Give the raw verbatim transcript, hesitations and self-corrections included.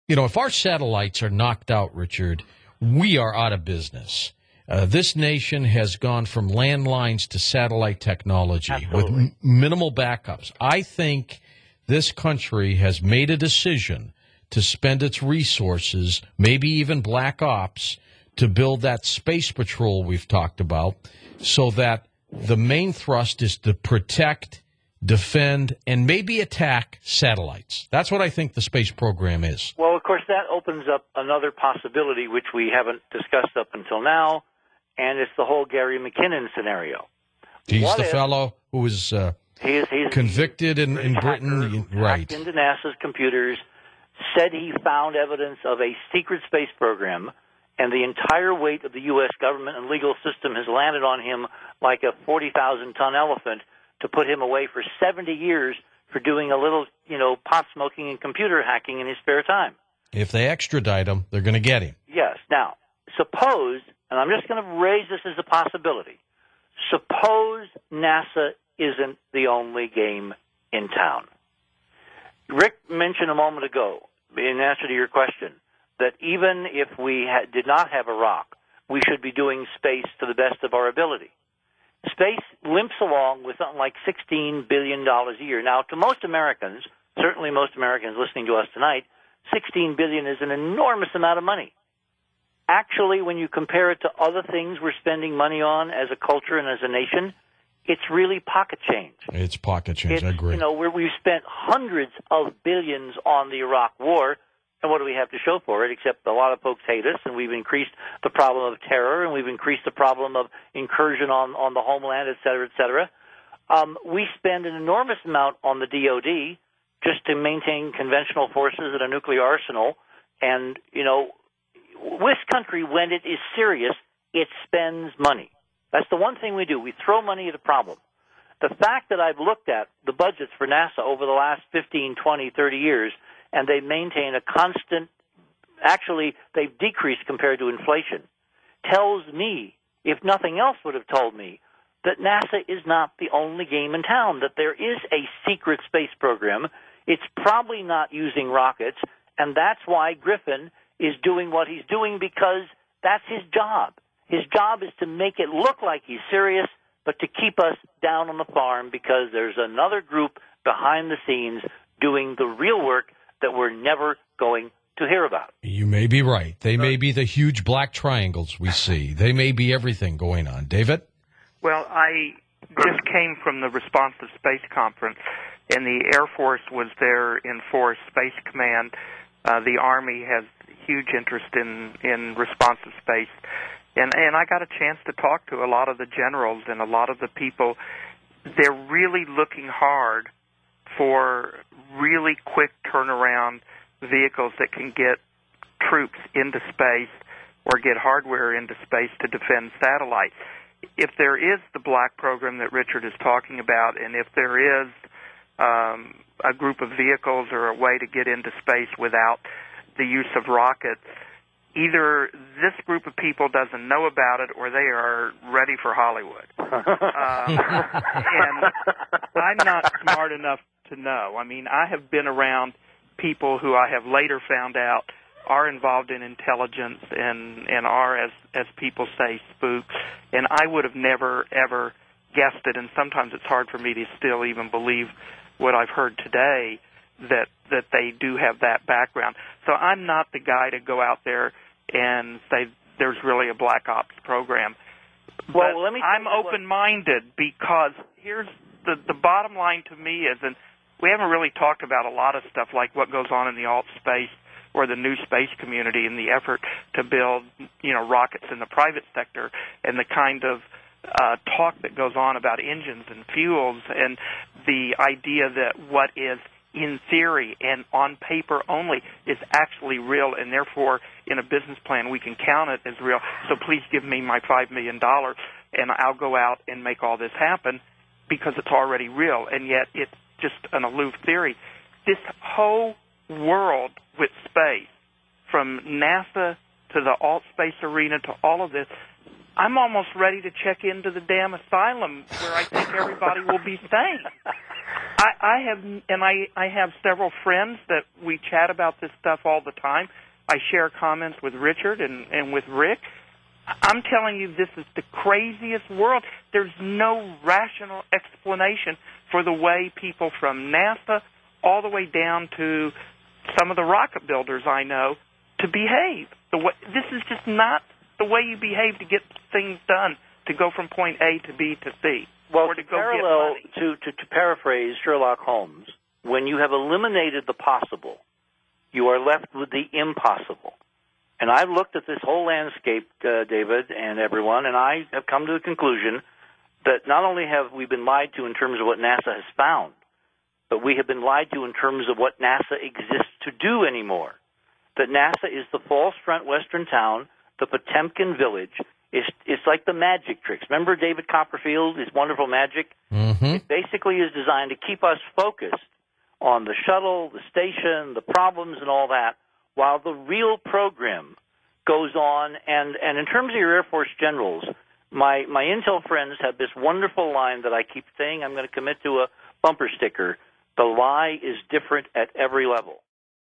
You know, if our satellites are knocked out, Richard, we are out of business. Uh, this nation has gone from landlines to satellite technology Absolutely. with m- minimal backups. I think this country has made a decision to spend its resources, maybe even black ops, to build that space patrol we've talked about, so that the main thrust is to protect, defend, and maybe attack satellites. That's what I think the space program is. Well, of course, that opens up another possibility, which we haven't discussed up until now, and it's the whole Gary McKinnon scenario. He's What the if fellow who was uh, he is, he's convicted in, in hacker Britain. who Right. hacked into NASA's computers, said he found evidence of a secret space program, and the entire weight of the U S government and legal system has landed on him like a forty thousand ton elephant to put him away for seventy years for doing a little, you know, pot smoking and computer hacking in his spare time. If they extradite him, they're going to get him. Yes. Now, suppose, and I'm just going to raise this as a possibility, suppose NASA isn't the only game in town. Rick mentioned a moment ago, in answer to your question, that even if we ha- did not have Iraq, we should be doing space to the best of our ability. Space limps along with something like sixteen billion dollars a year. Now, to most Americans, certainly most Americans listening to us tonight, sixteen billion dollars is an enormous amount of money. Actually, when you compare it to other things we're spending money on as a culture and as a nation, it's really pocket change. It's pocket change, It's, I agree. You know, where we've spent hundreds of billions on the Iraq War, and what do we have to show for it, except a lot of folks hate us, and we've increased the problem of terror, and we've increased the problem of incursion on, on the homeland, et cetera, et cetera. Um, we spend an enormous amount on the D O D just to maintain conventional forces and a nuclear arsenal. And, you know, this country, when it is serious, it spends money. That's the one thing we do. We throw money at a problem. The fact that I've looked at the budgets for NASA over the last fifteen, twenty, thirty years, and they maintain a constant, actually, they've decreased compared to inflation, tells me, if nothing else would have told me, that NASA is not the only game in town, that there is a secret space program. It's probably not using rockets, and that's why Griffin is doing what he's doing, because that's his job. His job is to make it look like he's serious, but to keep us down on the farm, because there's another group behind the scenes doing the real work that we're never going to hear about. You may be right. They may be the huge black triangles we see. They may be everything going on. David? Well, I just came from the Responsive Space Conference, and the Air Force was there in force, Space Command. Uh, the Army has huge interest in, in responsive space. And, and I got a chance to talk to a lot of the generals and a lot of the people. They're really looking hard for really quick turnaround vehicles that can get troops into space or get hardware into space to defend satellites. If there is the black program that Richard is talking about, and if there is um, a group of vehicles or a way to get into space without the use of rockets, either this group of people doesn't know about it or they are ready for Hollywood. um, and I'm not smart enough to know. I mean, I have been around people who I have later found out are involved in intelligence and, and are, as, as people say, spooks. And I would have never, ever guessed it. And sometimes it's hard for me to still even believe what I've heard today, that that they do have that background. So I'm not the guy to go out there and say there's really a black ops program. Well, but let me I'm open-minded, because here's the, the bottom line to me is, and we haven't really talked about a lot of stuff like what goes on in the alt space or the new space community in the effort to build, you know, rockets in the private sector, and the kind of uh, talk that goes on about engines and fuels, and the idea that what is in theory and on paper only is actually real, and therefore in a business plan we can count it as real. So please give me my five million dollars and I'll go out and make all this happen, because it's already real, and yet it's just an aloof theory. This whole world with space, from NASA to the alt space arena to all of this, I'm almost ready to check into the damn asylum where I think everybody will be sane. I, I have, and I, I have several friends that we chat about this stuff all the time. I share comments with Richard and, and with Rick. I'm telling you, this is the craziest world. There's no rational explanation for the way people from NASA all the way down to some of the rocket builders I know to behave. The way, this is just not the way you behave to get things done, to go from point A to B to C. Well, or to, to go parallel, get money. To, to, to paraphrase Sherlock Holmes, when you have eliminated the possible, you are left with the impossible. And I've looked at this whole landscape, uh, David, and everyone, and I have come to the conclusion that not only have we been lied to in terms of what NASA has found, but we have been lied to in terms of what NASA exists to do anymore. That NASA is the false front western town, the Potemkin village. It's, it's like the magic tricks. Remember David Copperfield, his wonderful magic? Mm-hmm. It basically is designed to keep us focused on the shuttle, the station, the problems, and all that, while the real program goes on. And, and in terms of your Air Force generals, my, my intel friends have this wonderful line that I keep saying I'm going to commit to a bumper sticker. The lie is different at every level.